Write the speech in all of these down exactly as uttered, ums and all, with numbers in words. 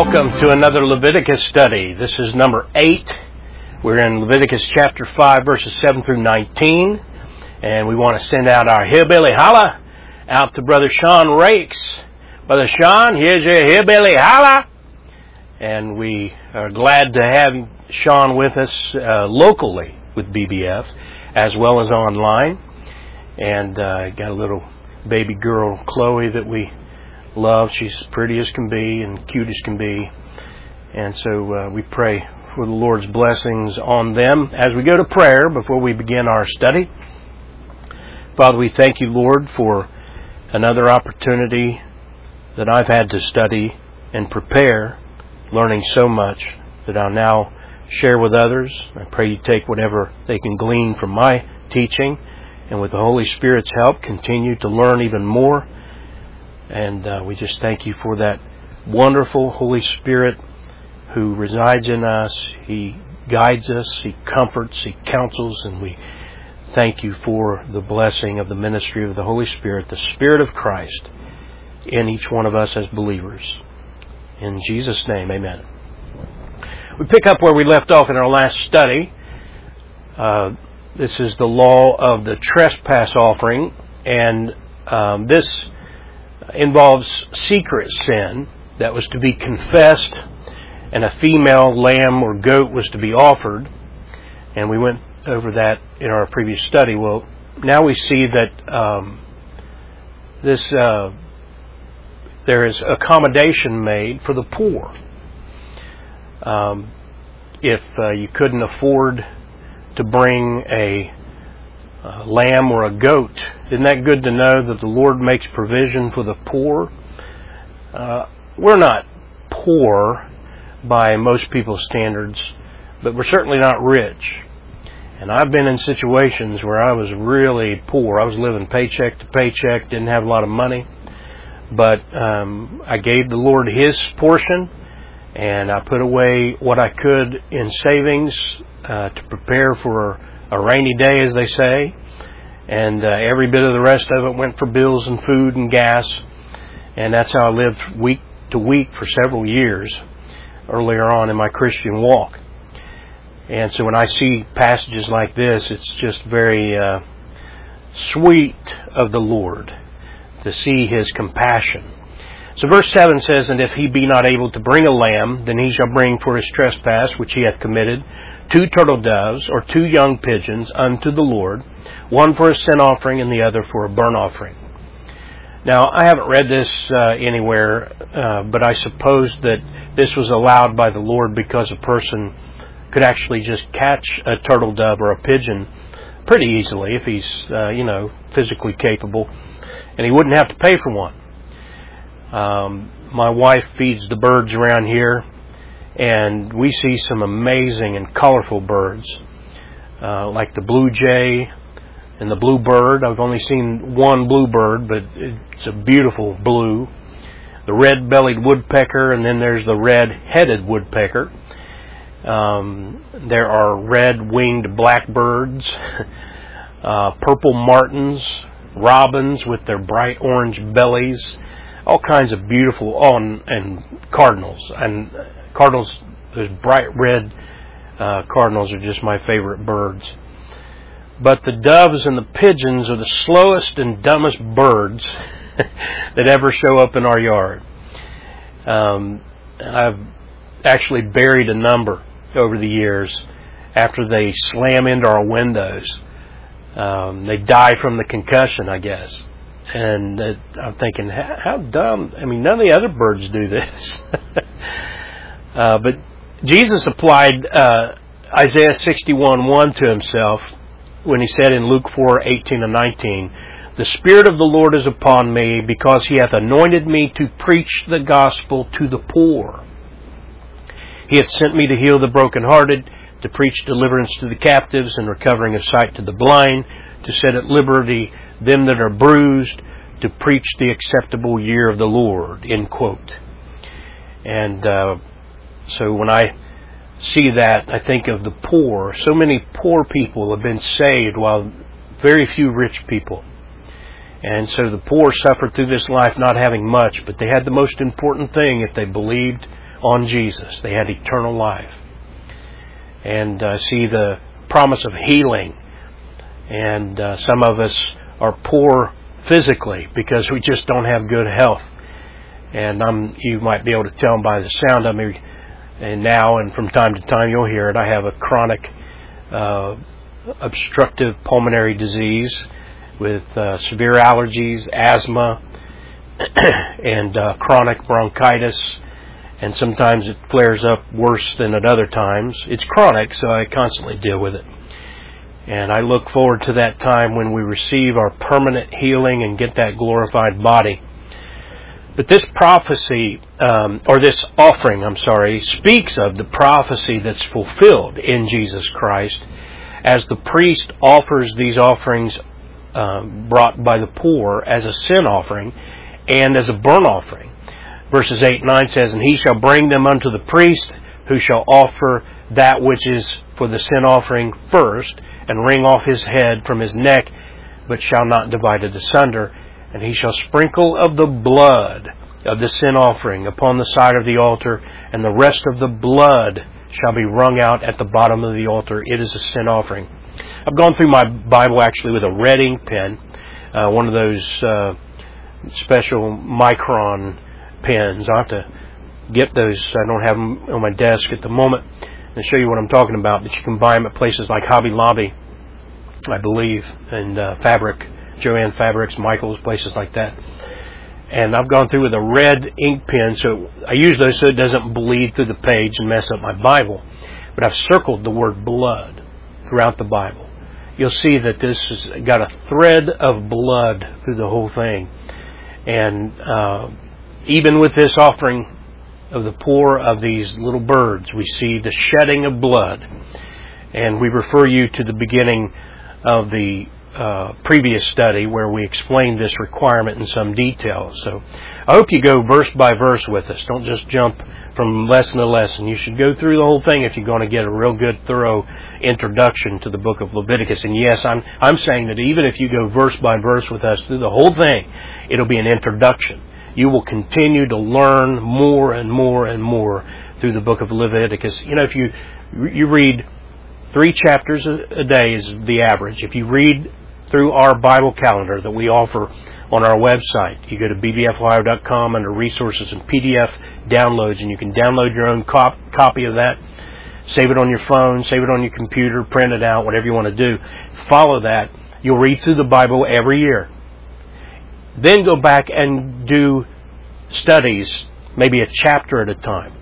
Welcome to another Leviticus study. This is number eight. We're in Leviticus chapter five, verses seven through nineteen. And we want to send out our hillbilly holla out to Brother Sean Rakes. Brother Sean, here's your hillbilly holla. And we are glad to have Sean with us uh, locally with B B F, as well as online. And uh, got a little baby girl, Chloe, that we love. She's pretty as can be and cute as can be. And so uh, we pray for the Lord's blessings on them as we go to prayer before we begin our study. Father, we thank you, Lord, for another opportunity that I've had to study and prepare, learning so much that I'll now share with others. I pray you take whatever they can glean from my teaching, and with the Holy Spirit's help, continue to learn even more. And uh, we just thank you for that wonderful Holy Spirit who resides in us. He guides us, He comforts, He counsels, and we thank you for the blessing of the ministry of the Holy Spirit, the Spirit of Christ, in each one of us as believers. In Jesus' name, amen. We pick up where we left off in our last study. Uh, this is the law of the trespass offering, and um, this involves secret sin that was to be confessed, and a female lamb or goat was to be offered. And we went over that in our previous study. Well, now we see that um, this uh, there is accommodation made for the poor. Um, if uh, you couldn't afford to bring a Uh, lamb or a goat, isn't that good to know that the Lord makes provision for the poor? Uh, we're not poor by most people's standards, but we're certainly not rich. And I've been in situations where I was really poor. I was living paycheck to paycheck, didn't have a lot of money, but um, I gave the Lord His portion, and I put away what I could in savings uh, to prepare for a rainy day, as they say, and uh, every bit of the rest of it went for bills and food and gas, and that's how I lived week to week for several years earlier on in my Christian walk. And so when I see passages like this, it's just very uh, sweet of the Lord to see His compassion. So verse seven says, "And if he be not able to bring a lamb, then he shall bring for his trespass which he hath committed two turtle doves or two young pigeons unto the Lord, one for a sin offering and the other for a burnt offering." Now, I haven't read this uh, anywhere, uh, but I suppose that this was allowed by the Lord because a person could actually just catch a turtle dove or a pigeon pretty easily if he's, uh, you know, physically capable, and he wouldn't have to pay for one. Um, my wife feeds the birds around here, and we see some amazing and colorful birds, uh, like the blue jay and the bluebird. I've only seen one bluebird, but it's a beautiful blue. The red-bellied woodpecker, and then there's the red-headed woodpecker. Um, there are red-winged blackbirds, uh, purple martins, robins with their bright orange bellies, all kinds of beautiful, oh, and, and cardinals. And cardinals, those bright red uh, cardinals are just my favorite birds. But the doves and the pigeons are the slowest and dumbest birds that ever show up in our yard. Um, I've actually buried a number over the years after they slam into our windows. Um, they die from the concussion, I guess. And uh, I'm thinking, how, how dumb. I mean, none of the other birds do this. uh, but Jesus applied uh, Isaiah sixty-one one to Himself when He said in Luke four eighteen and nineteen, "The Spirit of the Lord is upon me, because He hath anointed me to preach the gospel to the poor. He hath sent me to heal the brokenhearted, to preach deliverance to the captives, and recovering of sight to the blind, to set at liberty them that are bruised, to preach the acceptable year of the Lord," end quote. And uh, so when I see that, I think of the poor. So many poor people have been saved, while very few rich people. And so the poor suffered through this life not having much, but they had the most important thing if they believed on Jesus. They had eternal life. And uh, see the promise of healing. And uh, some of us are poor physically because we just don't have good health. And I'm, you might be able to tell by the sound of me, and now and from time to time you'll hear it, I have a chronic uh, obstructive pulmonary disease with uh, severe allergies, asthma, and uh, chronic bronchitis. And sometimes it flares up worse than at other times. It's chronic, so I constantly deal with it. And I look forward to that time when we receive our permanent healing and get that glorified body. But this prophecy, um, or this offering, I'm sorry, speaks of the prophecy that's fulfilled in Jesus Christ as the priest offers these offerings um, brought by the poor as a sin offering and as a burnt offering. Verses eight and nine says, "And he shall bring them unto the priest, who shall offer that which is for the sin offering first, and wring off his head from his neck, but shall not divide it asunder. And he shall sprinkle of the blood of the sin offering upon the side of the altar, and the rest of the blood shall be wrung out at the bottom of the altar. It is a sin offering." I've gone through my Bible actually with a red ink pen, uh, one of those uh, special micron pens. I'll have to get those. I don't have them on my desk at the moment and show you what I'm talking about, but you can buy them at places like Hobby Lobby, I believe, and uh, Fabric, Joanne Fabrics, Michaels, places like that. And I've gone through with a red ink pen, so I use those so it doesn't bleed through the page and mess up my Bible. But I've circled the word blood throughout the Bible. You'll see that this has got a thread of blood through the whole thing. And uh, even with this offering of the poor of these little birds, we see the shedding of blood. And we refer you to the beginning of the uh, previous study where we explained this requirement in some detail. So I hope you go verse by verse with us. Don't just jump from lesson to lesson. You should go through the whole thing if you're going to get a real good, thorough introduction to the book of Leviticus. And yes, I'm I'm saying that even if you go verse by verse with us through the whole thing, it'll be an introduction. You will continue to learn more and more and more through the book of Leviticus. You know, if you you read three chapters a day is the average. If you read through our Bible calendar that we offer on our website, you go to b b f ohio dot com under resources and P D F downloads, and you can download your own cop, copy of that, save it on your phone, save it on your computer, print it out, whatever you want to do. Follow that. You'll read through the Bible every year. Then go back and do studies, maybe a chapter at a time.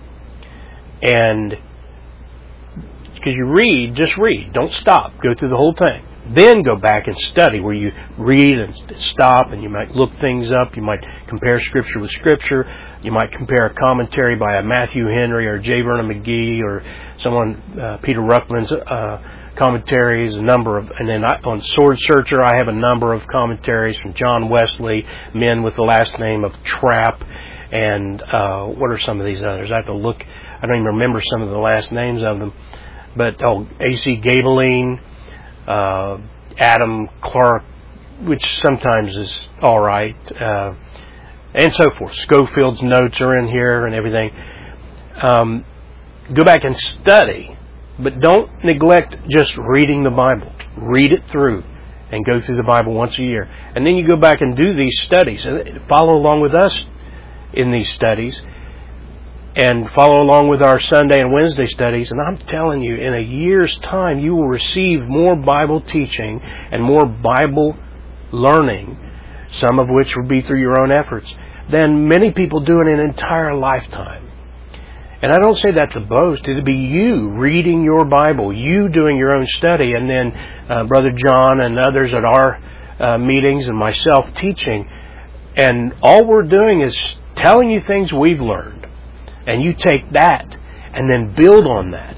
And because you read, just read. Don't stop. Go through the whole thing. Then go back and study, where you read and stop, and you might look things up. You might compare Scripture with Scripture. You might compare a commentary by a Matthew Henry or J. Vernon McGee or someone, uh, Peter Ruckman's uh, commentaries, a number of, and then I, on Sword Searcher, I have a number of commentaries from John Wesley, men with the last name of Trapp, and uh, what are some of these others? I have to look. I don't even remember some of the last names of them. But, oh, A C Gabeline, uh, Adam Clark, which sometimes is all right, uh, and so forth. Schofield's notes are in here and everything. Um, go back and study, but don't neglect just reading the Bible. Read it through and go through the Bible once a year. And then you go back and do these studies. And follow along with us in these studies. And follow along with our Sunday and Wednesday studies. And I'm telling you, in a year's time, you will receive more Bible teaching and more Bible learning, some of which will be through your own efforts, than many people do in an entire lifetime. And I don't say that to boast. It'll be you reading your Bible, you doing your own study, and then uh, Brother John and others at our uh, meetings and myself teaching. And all we're doing is telling you things we've learned. And you take that and then build on that.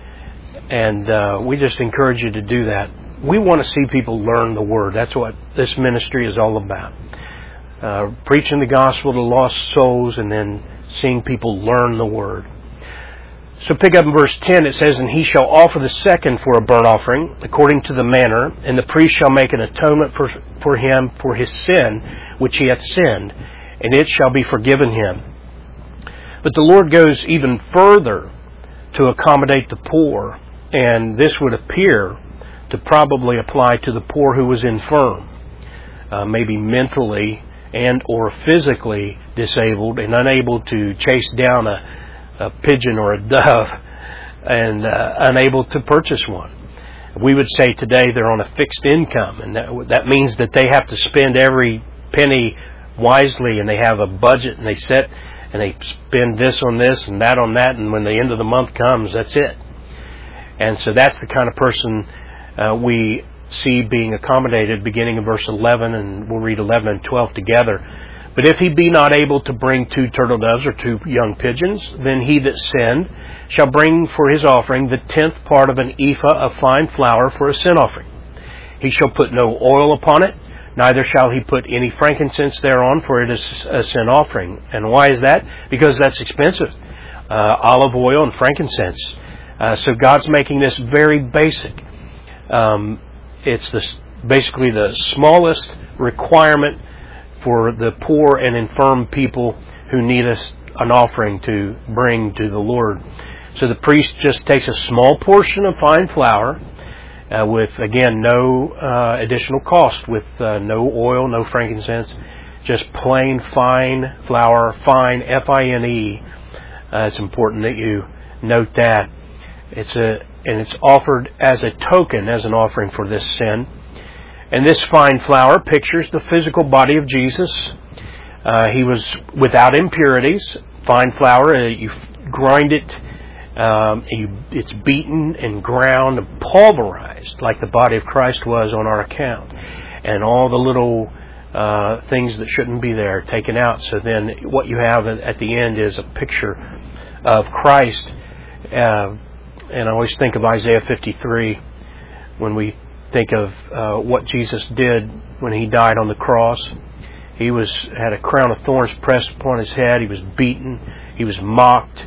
And uh, we just encourage you to do that. We want to see people learn the Word. That's what this ministry is all about. Uh, preaching the gospel to lost souls and then seeing people learn the Word. So pick up in verse ten. It says, "And he shall offer the second for a burnt offering, according to the manner, and the priest shall make an atonement for, for him for his sin, which he hath sinned, and it shall be forgiven him. But the Lord goes even further to accommodate the poor, and this would appear to probably apply to the poor who was infirm, uh, maybe mentally and or physically disabled and unable to chase down a, a pigeon or a dove and uh, unable to purchase one. We would say today they're on a fixed income, and that, that means that they have to spend every penny wisely, and they have a budget, and they set and they spend this on this and that on that, and when the end of the month comes, that's it. And so that's the kind of person uh, we see being accommodated beginning in verse eleven, and we'll read eleven and twelve together. But if he be not able to bring two turtle doves or two young pigeons, then he that sinned shall bring for his offering the tenth part of an ephah of fine flour for a sin offering. He shall put no oil upon it, neither shall he put any frankincense thereon, for it is a sin offering. And why is that? Because that's expensive. Uh, olive oil and frankincense. Uh, so God's making this very basic. Um, it's the, basically the smallest requirement for the poor and infirm people who need us an offering to bring to the Lord. So the priest just takes a small portion of fine flour uh, with, again, no uh, additional cost, with uh, no oil, no frankincense, just plain fine flour, fine, F I N E. Uh, it's important that you note that. It's a and it's offered as a token, as an offering for this sin. And this fine flour pictures the physical body of Jesus. Uh, he was without impurities. Fine flour, uh, you grind it, um, you, it's beaten and ground and pulverized like the body of Christ was on our account. And all the little uh, things that shouldn't be there taken out. So then what you have at the end is a picture of Christ. Uh, and I always think of Isaiah fifty-three when we think of uh, what Jesus did when he died on the cross. He was had a crown of thorns pressed upon his head. He was beaten. He was mocked,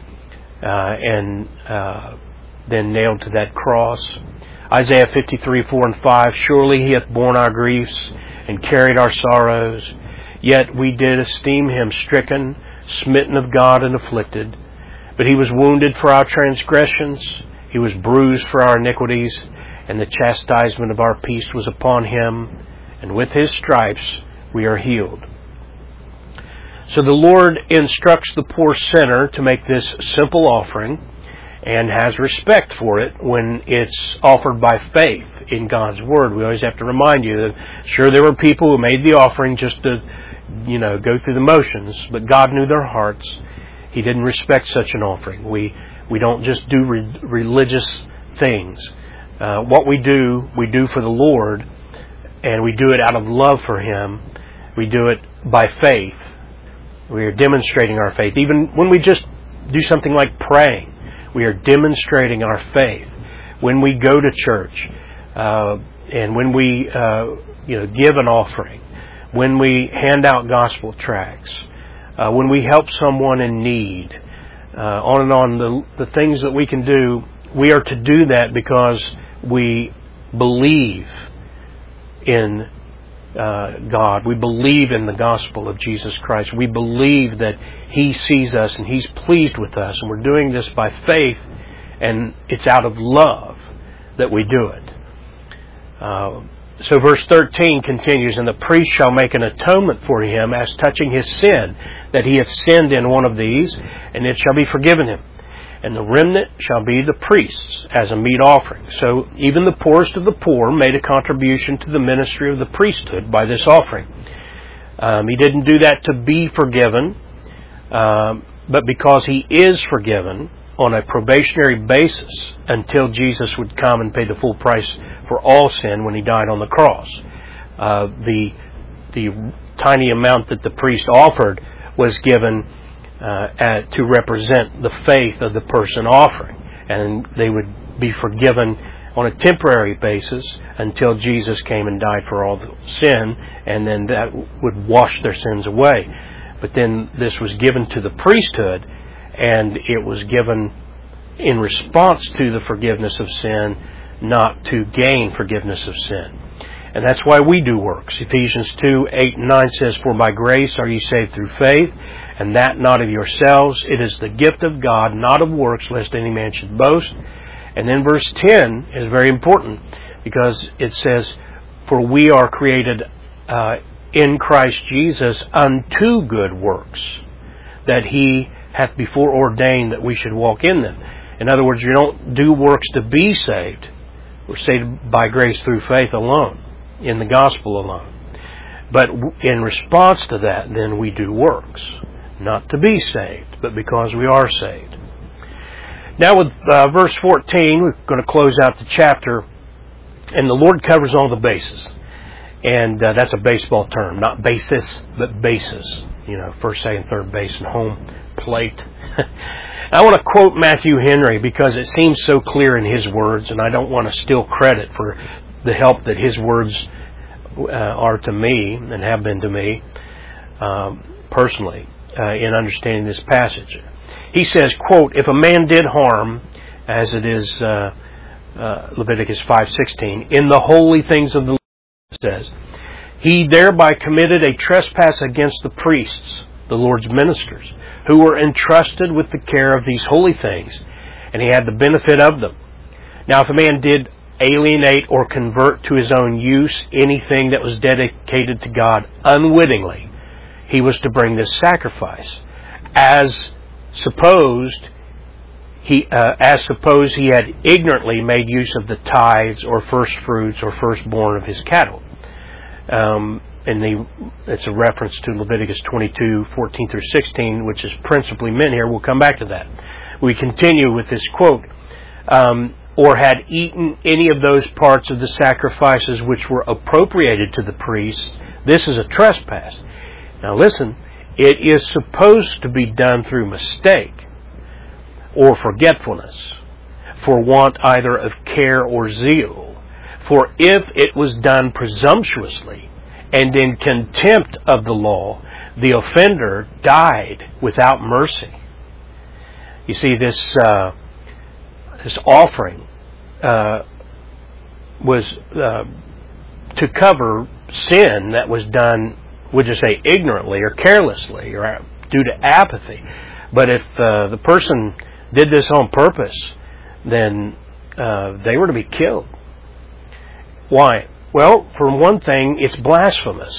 uh, and uh, then nailed to that cross. Isaiah fifty-three, four and five. Surely he hath borne our griefs and carried our sorrows. Yet we did esteem him stricken, smitten of God, and afflicted. But he was wounded for our transgressions. He was bruised for our iniquities. And the chastisement of our peace was upon him, and with his stripes we are healed. So the Lord instructs the poor sinner to make this simple offering, and has respect for it when it's offered by faith in God's Word. We always have to remind you that, sure, there were people who made the offering just to, you know, go through the motions, but God knew their hearts. He didn't respect such an offering. We we don't just do re- religious things. Uh, what we do, we do for the Lord, and we do it out of love for Him. We do it by faith. We are demonstrating our faith. Even when we just do something like praying, we are demonstrating our faith. When we go to church, uh, and when we uh, you know give an offering, when we hand out gospel tracts, uh, when we help someone in need, uh, on and on, the, the things that we can do, we are to do that because we believe in uh, God. We believe in the gospel of Jesus Christ. We believe that He sees us and He's pleased with us. And we're doing this by faith, and it's out of love that we do it. Uh, so verse thirteen continues, and the priest shall make an atonement for him as touching his sin, that he hath sinned in one of these, and it shall be forgiven him. And the remnant shall be the priest's as a meat offering. So even the poorest of the poor made a contribution to the ministry of the priesthood by this offering. Um, he didn't do that to be forgiven, um, but because he is forgiven on a probationary basis until Jesus would come and pay the full price for all sin when He died on the cross. Uh, the the tiny amount that the priest offered was given Uh, at, to represent the faith of the person offering, and they would be forgiven on a temporary basis until Jesus came and died for all the sin, and then that would wash their sins away. But then this was given to the priesthood, and it was given in response to the forgiveness of sin, not to gain forgiveness of sin. And that's why we do works. Ephesians two, eight and nine says, for by grace are ye saved through faith, and that not of yourselves. It is the gift of God, not of works, lest any man should boast. And then verse ten is very important, because it says, for we are created uh, in Christ Jesus unto good works, that He hath before ordained that we should walk in them. In other words, you don't do works to be saved. We're saved by grace through faith alone, in the gospel alone. But in response to that, then we do works, not to be saved, but because we are saved. Now with uh, verse fourteen, we're going to close out the chapter, and the Lord covers all the bases. And uh, that's a baseball term, not basis, but bases. You know, first, second, third base, and home plate. I want to quote Matthew Henry because it seems so clear in his words, and I don't want to steal credit for the help that his words uh, are to me and have been to me um, personally uh, in understanding this passage. He says, quote, if a man did harm, as it is uh, uh, Leviticus five sixteen, in the holy things of the Lord, says, he thereby committed a trespass against the priests, the Lord's ministers, who were entrusted with the care of these holy things, and he had the benefit of them. Now, if a man did alienate or convert to his own use anything that was dedicated to God unwittingly, he was to bring this sacrifice, as supposed he, uh, as suppose he had ignorantly made use of the tithes or first fruits or firstborn of his cattle. Um, and the, it's a reference to Leviticus twenty-two, fourteen through sixteen, which is principally meant here. We'll come back to that. We continue with this quote. Um, or had eaten any of those parts of the sacrifices which were appropriated to the priests, this is a trespass. Now listen, it is supposed to be done through mistake or forgetfulness, for want either of care or zeal. For if it was done presumptuously and in contempt of the law, the offender died without mercy. You see, this uh, this offering uh, was uh, to cover sin that was done, would you say, ignorantly or carelessly or due to apathy. But if uh, the person did this on purpose, then uh, they were to be killed. Why? Well, for one thing, it's blasphemous.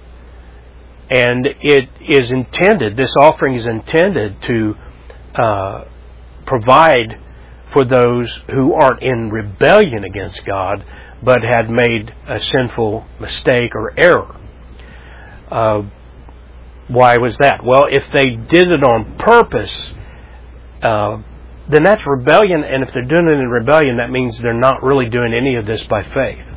And it is intended, this offering is intended to uh, provide for those who aren't in rebellion against God, but had made a sinful mistake or error. Uh, why was that? Well, if they did it on purpose, uh, then that's rebellion, and if they're doing it in rebellion, that means they're not really doing any of this by faith.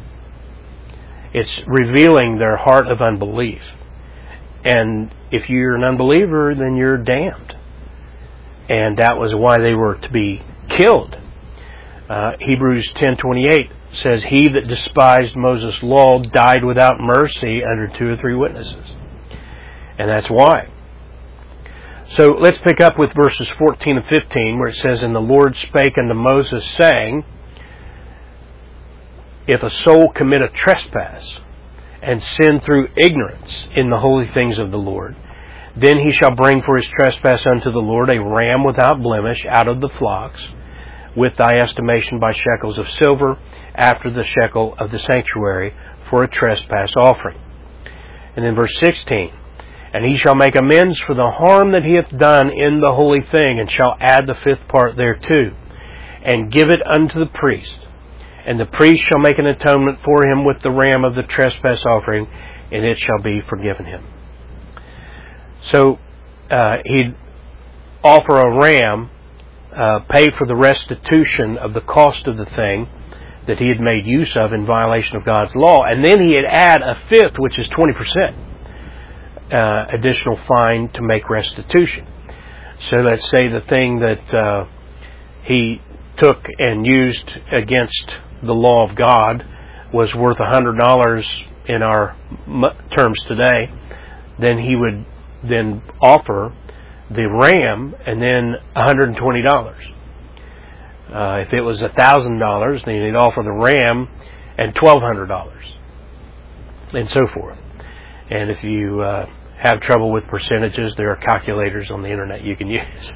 It's revealing their heart of unbelief. And if you're an unbeliever, then you're damned. And that was why they were to be killed. Uh, Hebrews ten twenty-eight says, he that despised Moses' law died without mercy under two or three witnesses. And that's why. So let's pick up with verses fourteen and fifteen, where it says, and the Lord spake unto Moses, saying, if a soul commit a trespass, and sin through ignorance in the holy things of the Lord, then he shall bring for his trespass unto the Lord a ram without blemish out of the flocks, with thy estimation by shekels of silver, after the shekel of the sanctuary, for a trespass offering. And then verse sixteen, and he shall make amends for the harm that he hath done in the holy thing, and shall add the fifth part thereto, and give it unto the priest. And the priest shall make an atonement for him with the ram of the trespass offering, and it shall be forgiven him. So uh, he'd offer a ram, uh, pay for the restitution of the cost of the thing that he had made use of in violation of God's law, and then he'd add a fifth, which is twenty percent uh, additional fine to make restitution. So let's say the thing that uh, he took and used against the law of God was worth one hundred dollars in our terms today, then he would then offer the ram and then one hundred twenty dollars. Uh, if it was one thousand dollars, then he'd offer the ram and twelve hundred dollars, and so forth. And if you uh, have trouble with percentages, there are calculators on the internet you can use.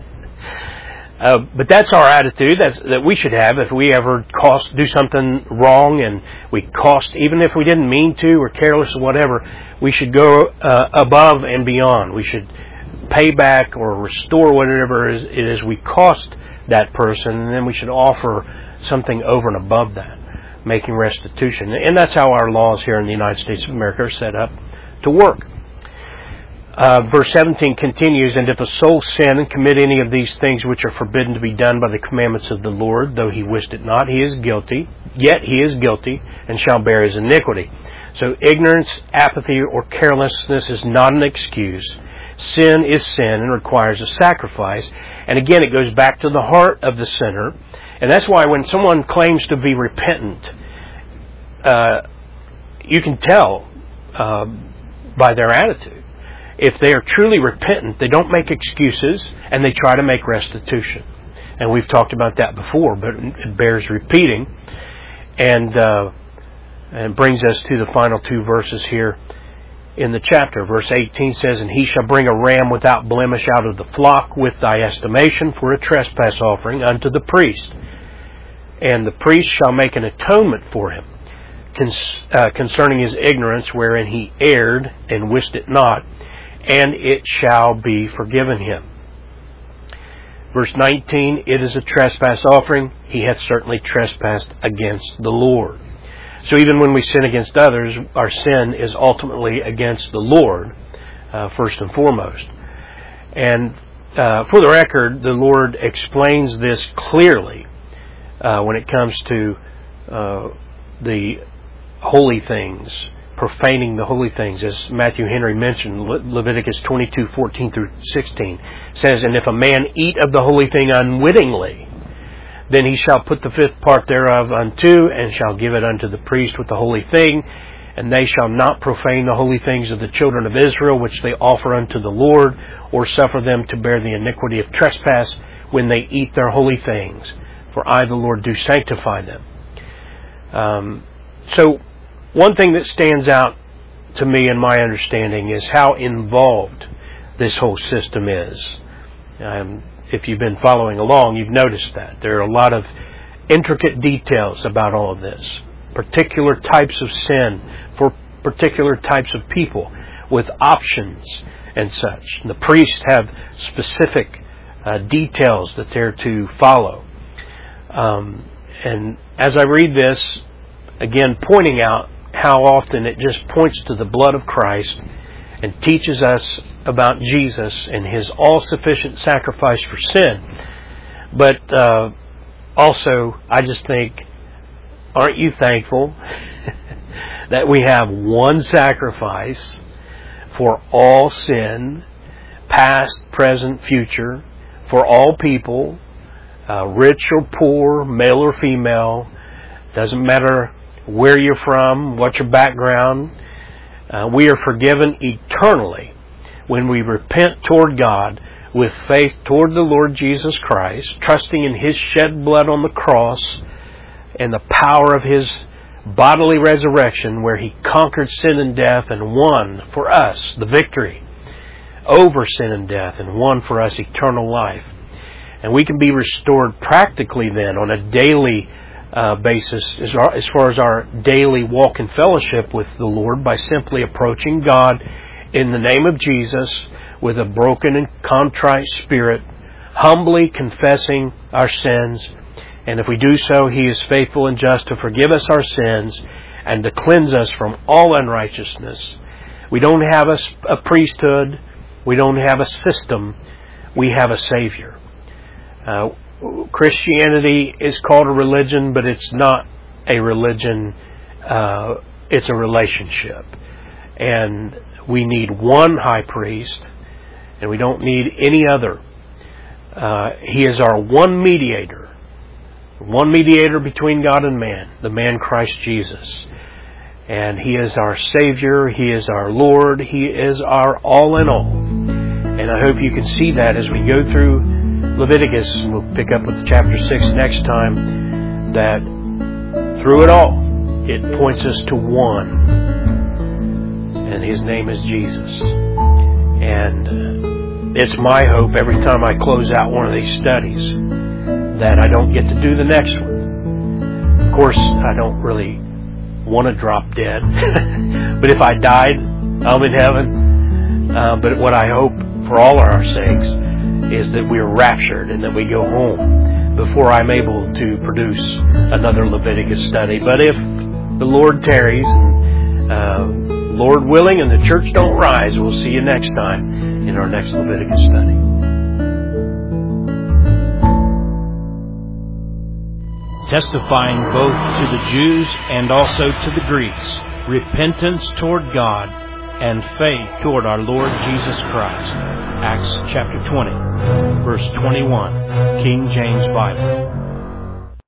uh, but that's our attitude that's, that we should have if we ever cost, do something wrong and we cost, even if we didn't mean to or careless or whatever, we should go uh, above and beyond. We should pay back or restore whatever it is we cost that person, and then we should offer something over and above that, making restitution. And that's how our laws here in the United States of America are set up to work. Uh, verse seventeen continues, and if a soul sin and commit any of these things which are forbidden to be done by the commandments of the Lord, though he wished it not, he is guilty, yet he is guilty, and shall bear his iniquity. So ignorance, apathy, or carelessness is not an excuse. Sin is sin and requires a sacrifice. And again, it goes back to the heart of the sinner. And that's why when someone claims to be repentant, uh, you can tell uh, by their attitude. If they are truly repentant, they don't make excuses and they try to make restitution. And we've talked about that before, but it bears repeating. And, uh, and brings us to the final two verses here in the chapter. Verse eighteen says, and he shall bring a ram without blemish out of the flock with thy estimation for a trespass offering unto the priest. And the priest shall make an atonement for him uh, concerning his ignorance wherein he erred and wished it not, and it shall be forgiven him. Verse nineteen, it is a trespass offering. He hath certainly trespassed against the Lord. So even when we sin against others, our sin is ultimately against the Lord, uh, first and foremost. And uh, for the record, the Lord explains this clearly uh, when it comes to uh, the holy things, profaning the holy things, as Matthew Henry mentioned. Le- Leviticus twenty-two, fourteen through sixteen says, and if a man eat of the holy thing unwittingly, then he shall put the fifth part thereof unto, and shall give it unto the priest with the holy thing. And they shall not profane the holy things of the children of Israel, which they offer unto the Lord, or suffer them to bear the iniquity of trespass when they eat their holy things. For I, the Lord, do sanctify them. Um, so, one thing that stands out to me in my understanding is how involved this whole system is. Um, If you've been following along, you've noticed that. There are a lot of intricate details about all of this. Particular types of sin for particular types of people with options and such. And the priests have specific uh, details that they're to follow. Um, and as I read this, again, pointing out how often it just points to the blood of Christ and teaches us about Jesus and His all-sufficient sacrifice for sin. But uh, also, I just think, aren't you thankful that we have one sacrifice for all sin, past, present, future, for all people, uh, rich or poor, male or female, doesn't matter where you're from, what your background. Uh, we are forgiven eternally when we repent toward God with faith toward the Lord Jesus Christ, trusting in His shed blood on the cross and the power of His bodily resurrection, where He conquered sin and death and won for us the victory over sin and death and won for us eternal life. And we can be restored practically then on a daily uh, basis as, our, as far as our daily walk in fellowship with the Lord by simply approaching God in the name of Jesus with a broken and contrite spirit, humbly confessing our sins. And if we do so, He is faithful and just to forgive us our sins and to cleanse us from all unrighteousness. We don't have a, a priesthood. We don't have a system. We have a Savior. Uh, Christianity is called a religion, but it's not a religion. Uh, it's a relationship. And we need one high priest, and we don't need any other. Uh, he is our one mediator. One mediator between God and man, the man Christ Jesus. And He is our Savior. He is our Lord. He is our all in all. And I hope you can see that as we go through Leviticus, and we'll pick up with chapter six next time, that through it all, it points us to one. and His name is Jesus. And uh, it's my hope every time I close out one of these studies that I don't get to do the next one. Of course, I don't really want to drop dead. But if I died, I'm in heaven. Uh, but what I hope for all our sakes is that we are raptured and that we go home before I'm able to produce another Leviticus study. But if the Lord tarries, and, uh, Lord willing, and the church don't rise, we'll see you next time in our next Leviticus study. Testifying both to the Jews and also to the Greeks, repentance toward God and faith toward our Lord Jesus Christ. Acts chapter twenty, verse twenty-one, King James Bible.